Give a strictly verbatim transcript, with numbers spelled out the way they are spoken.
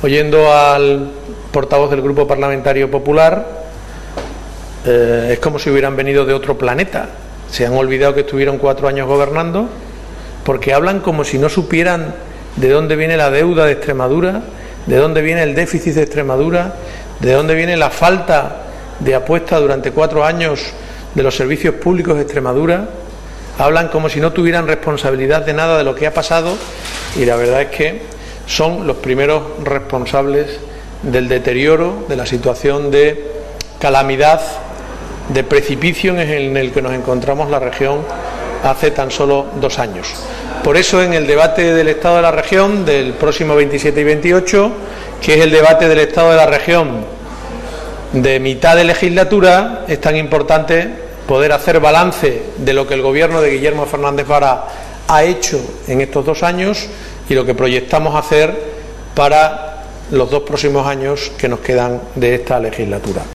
oyendo al portavoz del Grupo Parlamentario Popular, eh, es como si hubieran venido de otro planeta. Se han olvidado que estuvieron cuatro años gobernando, porque hablan como si no supieran de dónde viene la deuda de Extremadura, de dónde viene el déficit de Extremadura, de dónde viene la falta de apuesta durante cuatro años de los servicios públicos de Extremadura. Hablan como si no tuvieran responsabilidad de nada de lo que ha pasado, y la verdad es que son los primeros responsables del deterioro, de la situación de calamidad, de precipicio en el que nos encontramos la región hace tan solo dos años. Por eso, en el debate del Estado de la región del próximo veintisiete y veintiocho, que es el debate del Estado de la región de mitad de legislatura, es tan importante poder hacer balance de lo que el gobierno de Guillermo Fernández Vara ha hecho en estos dos años y lo que proyectamos hacer para los dos próximos años que nos quedan de esta legislatura.